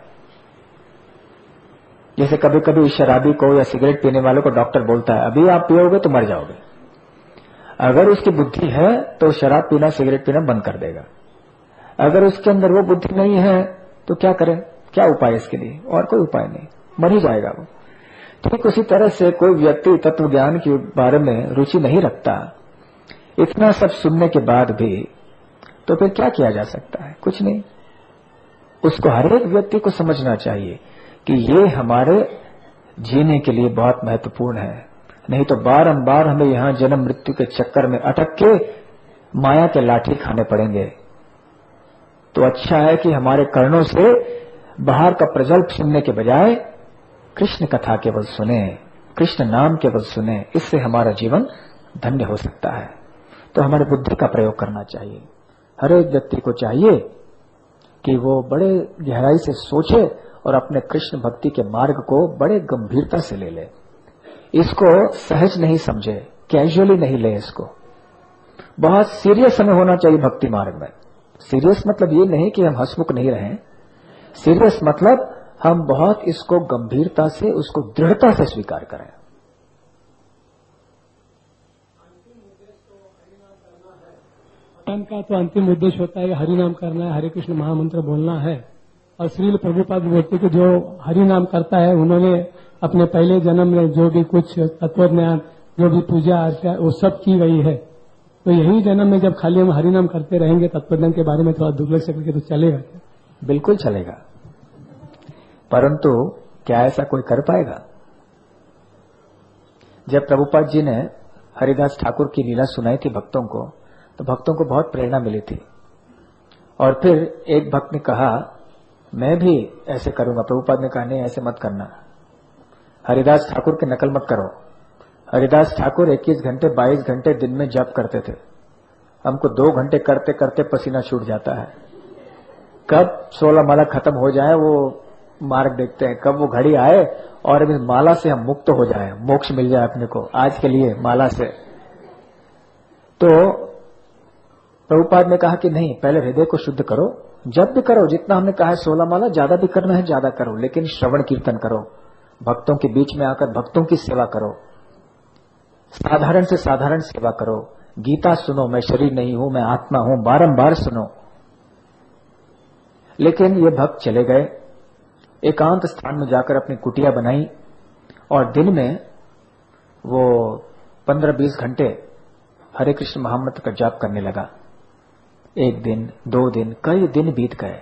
जैसे कभी कभी शराबी को या सिगरेट पीने वालों को डॉक्टर बोलता है अभी आप पियोगे तो मर जाओगे। अगर उसकी बुद्धि है तो शराब पीना सिगरेट पीना बंद कर देगा। अगर उसके अंदर वो बुद्धि नहीं है तो क्या करें? क्या उपाय इसके लिए? और कोई उपाय नहीं, मर ही जाएगा वो। ठीक उसी तरह से कोई व्यक्ति तत्व ज्ञान के बारे में रुचि नहीं रखता, इतना सब सुनने के बाद भी, तो फिर क्या किया जा सकता है? कुछ नहीं। उसको हर एक व्यक्ति को समझना चाहिए कि ये हमारे जीने के लिए बहुत महत्वपूर्ण है, नहीं तो बारंबार हमें यहां जन्म मृत्यु के चक्कर में अटक के माया के लाठी खाने पड़ेंगे। तो अच्छा है कि हमारे कर्णों से बाहर का प्रजल्प सुनने के बजाय कृष्ण कथा केवल सुने, कृष्ण नाम केवल सुने, इससे हमारा जीवन धन्य हो सकता है। तो हमारे बुद्धि का प्रयोग करना चाहिए। हर एक व्यक्ति को चाहिए कि वो बड़े गहराई से सोचे और अपने कृष्ण भक्ति के मार्ग को बड़े गंभीरता से ले ले। इसको सहज नहीं समझे, कैजुअली नहीं ले इसको। बहुत सीरियस हमें होना चाहिए भक्ति मार्ग में। सीरियस मतलब ये नहीं कि हम हंसमुख नहीं रहें, सीरियस मतलब हम बहुत इसको गंभीरता से, उसको दृढ़ता से स्वीकार करें। का तो अंतिम उद्देश्य होता है हरि नाम करना है, हरे कृष्ण महामंत्र बोलना है। और श्रील प्रभुपाद बोलते कि जो हरि नाम करता है उन्होंने अपने पहले जन्म में जो भी कुछ तत्वज्ञान, जो भी पूजा अर्चा वो सब की गई है। तो यही जन्म में जब खाली हम हरि नाम करते रहेंगे, तत्वज्ञान के बारे में थोड़ा दुर्लक्ष्य करके, तो चलेगा क्या? बिल्कुल चलेगा, परंतु क्या ऐसा कोई कर पाएगा? जब प्रभुपाद जी ने हरिदास ठाकुर की लीला सुनाई थी भक्तों को, तो भक्तों को बहुत प्रेरणा मिली थी। और फिर एक भक्त ने कहा मैं भी ऐसे करूंगा। प्रभुपाद ने कहा नहीं, ऐसे मत करना, हरिदास ठाकुर की नकल मत करो। हरिदास ठाकुर 21 घंटे 22 घंटे दिन में जप करते थे। हमको 2 घंटे करते करते पसीना छूट जाता है। कब 16 माला खत्म हो जाए वो मार्ग देखते हैं, कब वो घड़ी आए और इस माला से हम मुक्त हो जाए, मोक्ष मिल जाए अपने को आज के लिए माला से। तो प्रभुपाद ने कहा कि नहीं, पहले हृदय को शुद्ध करो, जब भी करो जितना हमने कहा है 16 माला, ज्यादा भी करना है ज्यादा करो, लेकिन श्रवण कीर्तन करो, भक्तों के बीच में आकर भक्तों की सेवा करो, साधारण से साधारण सेवा करो, गीता सुनो, मैं शरीर नहीं हूं मैं आत्मा हूं, बारंबार सुनो। लेकिन ये भक्त चले गए, एकांत स्थान में जाकर अपनी कुटिया बनाई और दिन में वो 15-20 घंटे हरे कृष्ण महामंत्र का जाप करने लगा। 1 दिन, 2 दिन, कई दिन बीत गए।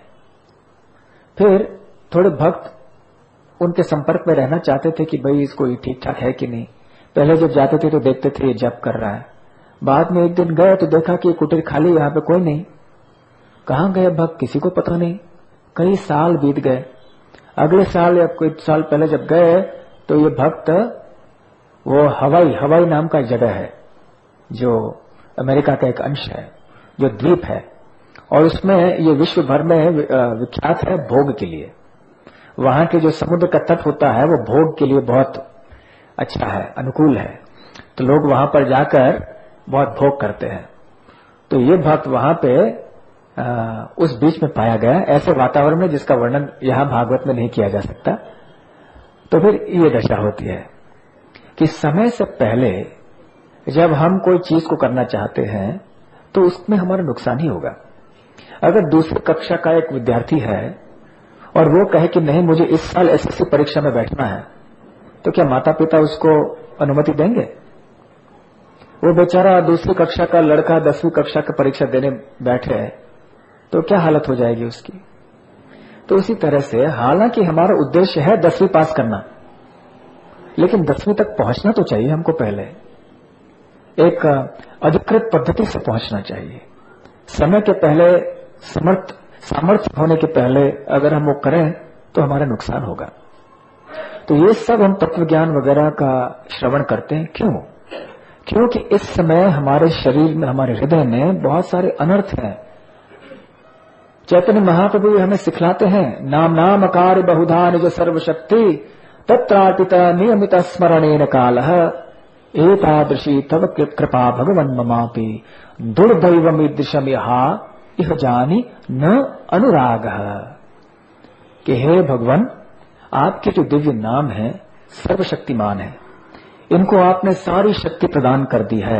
फिर थोड़े भक्त उनके संपर्क में रहना चाहते थे कि भाई इसको ठीक ठाक है कि नहीं। पहले जब जाते थे तो देखते थे ये जप कर रहा है। बाद में एक दिन गए तो देखा कि कुटीर खाली, यहाँ पे कोई नहीं। कहाँ गए भक्त, किसी को पता नहीं। कई साल बीत गए। अगले साल या कोई साल पहले जब गए तो ये भक्त, वो हवाई नाम का जगह है जो अमेरिका का एक अंश है, जो द्वीप है, और उसमें ये विश्व भर में विख्यात है भोग के लिए। वहां के जो समुद्र का तट होता है वो भोग के लिए बहुत अच्छा है, अनुकूल है। तो लोग वहां पर जाकर बहुत भोग करते हैं। तो ये भक्त वहां पे उस बीच में पाया गया, ऐसे वातावरण में जिसका वर्णन यहां भागवत में नहीं किया जा सकता। तो फिर ये दशा होती है कि समय से पहले जब हम कोई चीज को करना चाहते हैं तो उसमें हमारा नुकसान ही होगा। अगर दूसरी कक्षा का एक विद्यार्थी है और वो कहे कि नहीं मुझे इस साल एसएससी परीक्षा में बैठना है, तो क्या माता पिता उसको अनुमति देंगे? वो बेचारा दूसरी कक्षा का लड़का 10वीं कक्षा की परीक्षा देने बैठे तो क्या हालत हो जाएगी उसकी। तो उसी तरह से हालांकि हमारा उद्देश्य है 10वीं पास करना, लेकिन 10वीं तक पहुंचना तो चाहिए हमको। पहले एक अधिकृत पद्धति से पहुंचना चाहिए। समय के पहले, सामर्थ्य होने के पहले अगर हम वो करें तो हमारा नुकसान होगा। तो ये सब हम तत्व ज्ञान वगैरह का श्रवण करते हैं। क्यों? क्योंकि इस समय हमारे शरीर में, हमारे हृदय में बहुत सारे अनर्थ हैं। चैतन्य महाप्रभु हमें सिखलाते हैं, नाम नाम अकार बहुधा निज सर्वशक्ति तत्रार्पित नियमित स्मरणेन कालः एतादृशी तव कृपा भगवन् ममापि दुर्दैवमीदृशम् यहा इह जानी न अनुरागः। कि हे भगवान, आपके जो दिव्य नाम है सर्वशक्तिमान है, इनको आपने सारी शक्ति प्रदान कर दी है,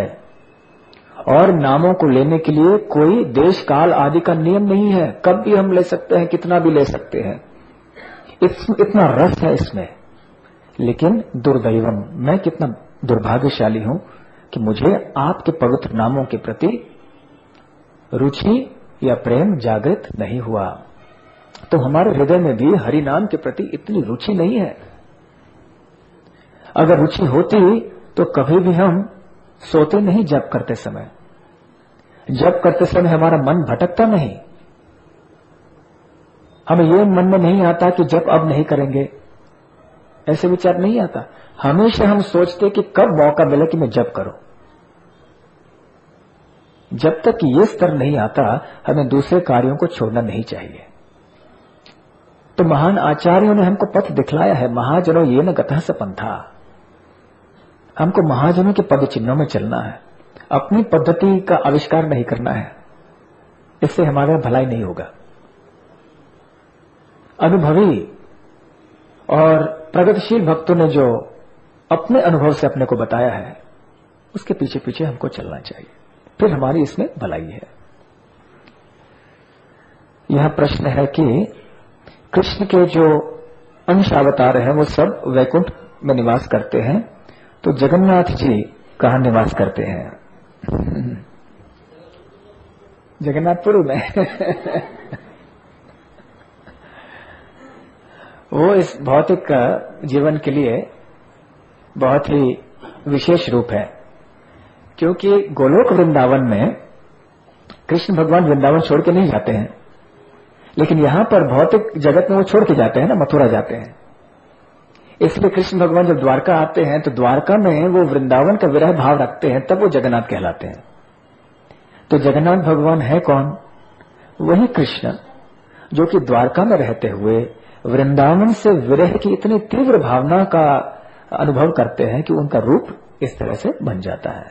और नामों को लेने के लिए कोई देश काल आदि का नियम नहीं है। कब भी हम ले सकते हैं, कितना भी ले सकते हैं, इतना रस है इसमें। लेकिन दुर्दैवम, मैं कितना दुर्भाग्यशाली हूं कि मुझे आपके पवित्र नामों के प्रति रुचि या प्रेम जागृत नहीं हुआ। तो हमारे हृदय में भी हरि नाम के प्रति इतनी रुचि नहीं है। अगर रुचि होती तो कभी भी हम सोते नहीं जप करते समय। जप करते समय हमारा मन भटकता नहीं। हमें ये मन में नहीं आता कि जप अब नहीं करेंगे, ऐसे विचार नहीं आता। हमेशा हम सोचते कि कब मौका मिले कि मैं जप करूं। जब तक ये स्तर नहीं आता, हमें दूसरे कार्यों को छोड़ना नहीं चाहिए। तो महान आचार्यों ने हमको पथ दिखलाया है, महाजनों ये न गतः स पंथा। हमको महाजनों के पद चिन्हों में चलना है, अपनी पद्धति का आविष्कार नहीं करना है। इससे हमारा भलाई नहीं होगा। अनुभवी और प्रगतिशील भक्तों ने जो अपने अनुभव से अपने को बताया है, उसके पीछे पीछे हमको चलना चाहिए, फिर हमारी इसमें भलाई है। यह प्रश्न है कि कृष्ण के जो अंश अवतार हैं वो सब वैकुंठ में निवास करते हैं, तो जगन्नाथ जी कहाँ निवास करते हैं? जगन्नाथपुर में। वो इस भौतिक जीवन के लिए बहुत ही विशेष रूप है, क्योंकि गोलोक वृंदावन में कृष्ण भगवान वृंदावन छोड़ के नहीं जाते हैं, लेकिन यहां पर भौतिक जगत में वो छोड़ के जाते हैं ना, मथुरा जाते हैं। इसलिए कृष्ण भगवान जब द्वारका आते हैं तो द्वारका में वो वृंदावन का विरह भाव रखते हैं, तब वो जगन्नाथ कहलाते हैं। तो जगन्नाथ भगवान है कौन? वही कृष्ण जो कि द्वारका में रहते हुए वृंदावन से विरह की इतनी तीव्र भावना का अनुभव करते हैं कि उनका रूप इस तरह से बन जाता है।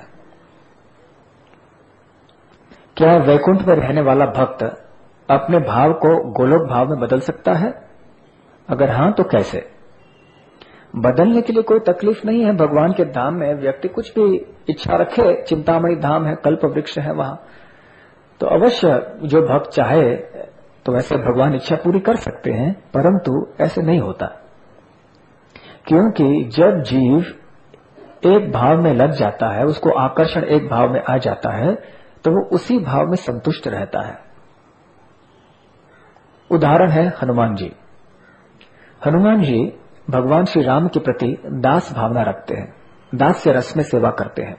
क्या वैकुंठ में रहने वाला भक्त अपने भाव को गोलोक भाव में बदल सकता है? अगर हां तो कैसे? बदलने के लिए कोई तकलीफ नहीं है। भगवान के धाम में व्यक्ति कुछ भी इच्छा रखे, चिंतामणि धाम है, कल्प वृक्ष है वहां, तो अवश्य जो भक्त चाहे तो वैसे भगवान इच्छा पूरी कर सकते हैं, परंतु ऐसे नहीं होता। क्योंकि जब जीव एक भाव में लग जाता है, उसको आकर्षण एक भाव में आ जाता है, तो वो उसी भाव में संतुष्ट रहता है। उदाहरण है हनुमान जी। हनुमान जी भगवान श्री राम के प्रति दास भावना रखते हैं, दास्य रस में सेवा करते हैं।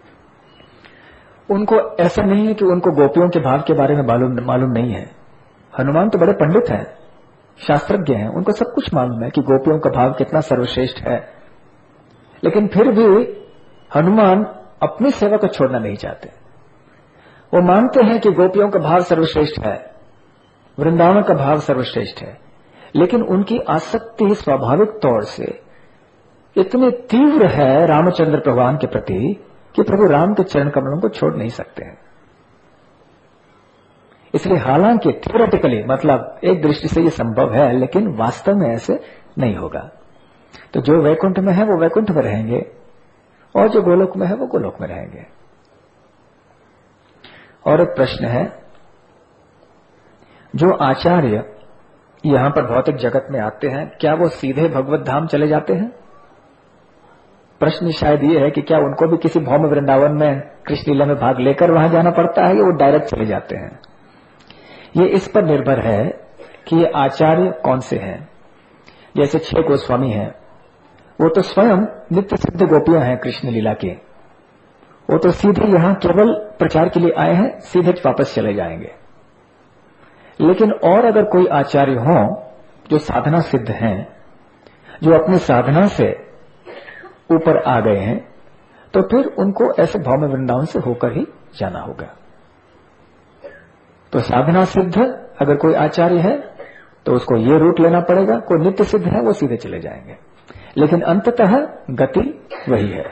उनको ऐसा नहीं है कि उनको गोपियों के भाव के बारे में मालूम नहीं है। हनुमान तो बड़े पंडित हैं, शास्त्रज्ञ हैं, उनको सब कुछ मालूम है कि गोपियों का भाव कितना सर्वश्रेष्ठ है। लेकिन फिर भी हनुमान अपनी सेवा को छोड़ना नहीं चाहते। वो मानते हैं कि गोपियों का भाव सर्वश्रेष्ठ है, वृंदावन का भाव सर्वश्रेष्ठ है, लेकिन उनकी आसक्ति स्वाभाविक तौर से इतनी तीव्र है रामचंद्र भगवान के प्रति कि प्रभु राम के चरण कमलों को छोड़ नहीं सकते हैं। इसलिए हालांकि थियोरेटिकली, मतलब एक दृष्टि से ये संभव है, लेकिन वास्तव में ऐसे नहीं होगा। तो जो वैकुंठ में है वो वैकुंठ में रहेंगे, और जो गोलोक में है वो गोलोक में रहेंगे। और एक प्रश्न है, जो आचार्य यहां पर भौतिक जगत में आते हैं, क्या वो सीधे भगवत धाम चले जाते हैं? प्रश्न शायद ये है कि क्या उनको भी किसी भौम वृंदावन में कृष्ण लीला में भाग लेकर वहां जाना पड़ता है, या वो डायरेक्ट चले जाते हैं? ये इस पर निर्भर है कि ये आचार्य कौन से हैं। जैसे 6 गोस्वामी हैं, वो तो स्वयं नित्य सिद्ध गोपियां हैं कृष्ण लीला के, वो तो सीधे यहां केवल प्रचार के लिए आए हैं, सीधे वापस चले जाएंगे। लेकिन और अगर कोई आचार्य हो जो साधना सिद्ध हैं, जो अपनी साधना से ऊपर आ गए हैं, तो फिर उनको ऐसे भौम वृंदावन से होकर ही जाना होगा। तो साधना सिद्ध अगर कोई आचार्य है तो उसको ये रूट लेना पड़ेगा, कोई नित्य सिद्ध है वो सीधे चले जाएंगे, लेकिन अंततः गति वही है।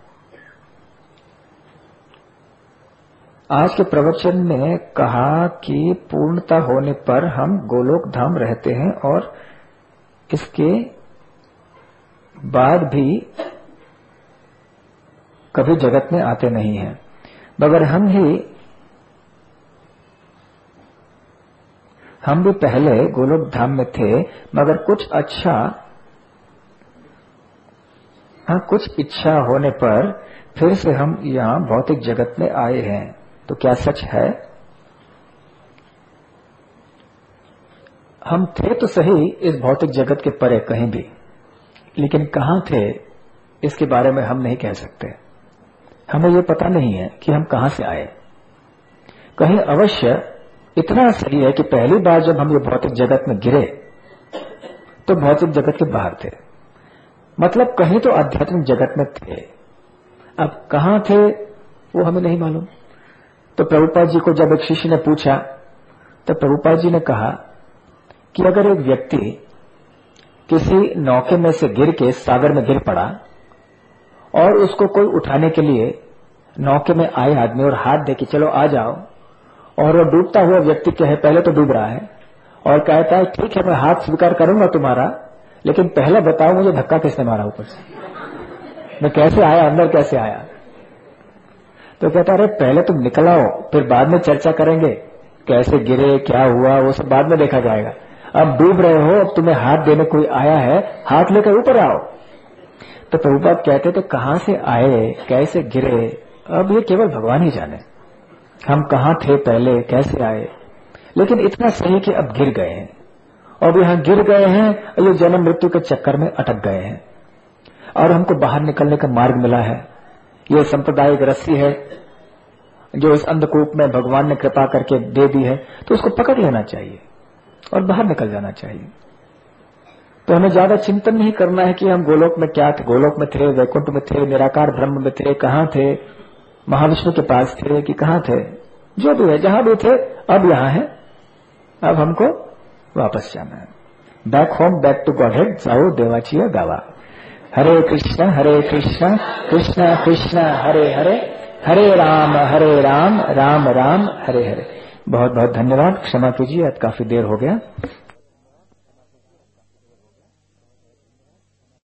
आज के प्रवचन में कहा कि पूर्णता होने पर हम गोलोक धाम रहते हैं और इसके बाद भी कभी जगत में आते नहीं हैं, मगर हम भी पहले गोलोक धाम में थे, मगर कुछ इच्छा होने पर फिर से हम यहाँ भौतिक जगत में आए हैं। तो क्या सच है? हम थे तो सही इस भौतिक जगत के परे कहीं भी, लेकिन कहां थे इसके बारे में हम नहीं कह सकते। हमें ये पता नहीं है कि हम कहां से आए। कहीं अवश्य इतना सही है कि पहली बार जब हम ये भौतिक जगत में गिरे तो भौतिक जगत के बाहर थे, मतलब कहीं तो आध्यात्मिक जगत में थे। अब कहां थे वो हमें नहीं मालूम। तो प्रभुपाद जी को जब एक शिष्य ने पूछा तो प्रभुपाद जी ने कहा कि अगर एक व्यक्ति किसी नौके में से गिर के सागर में गिर पड़ा और उसको कोई उठाने के लिए नौके में आए आदमी और हाथ दे कि चलो आ जाओ, और वो डूबता हुआ व्यक्ति कहे पहले तो डूब रहा है और कहता है ठीक है मैं हाथ स्वीकार करूंगा तुम्हारा, लेकिन पहले बताओ मुझे धक्का किसने मारा ऊपर से, मैं कैसे आया, अंदर कैसे आया। तो कहता अरे पहले तुम निकल आओ, फिर बाद में चर्चा करेंगे कैसे गिरे, क्या हुआ, वो सब बाद में देखा जाएगा। अब डूब रहे हो, अब तुम्हें हाथ देने कोई आया है, हाथ लेकर ऊपर आओ। तो प्रभुपाद कहते थे कहां से आए, कैसे गिरे, अब ये केवल भगवान ही जाने हम कहां थे पहले, कैसे आए। लेकिन इतना सही कि अब गिर गए हैं, और यहां गिर गए हैं, ये जन्म मृत्यु के चक्कर में अटक गए हैं, और हमको बाहर निकलने का मार्ग मिला है। ये सांप्रदायिक रस्सी है जो इस अंधकूप में भगवान ने कृपा करके दे दी है, तो उसको पकड़ लेना चाहिए और बाहर निकल जाना चाहिए। तो हमें ज्यादा चिंतन नहीं करना है कि हम गोलोक में क्या थे, गोलोक में थे, वैकुंठ में थे, निराकार ब्रह्म में थे, कहां थे, महाविष्णु के पास थे कि कहां थे। जो भी है, जहां भी थे अब यहां है, अब हमको वापस जाना है। Back home, back to godhead, जाओ देवाचिया गावा। हरे कृष्ण कृष्ण कृष्ण हरे हरे, हरे राम राम राम हरे हरे। बहुत बहुत धन्यवाद। क्षमा कीजिए, आज काफी देर हो गया।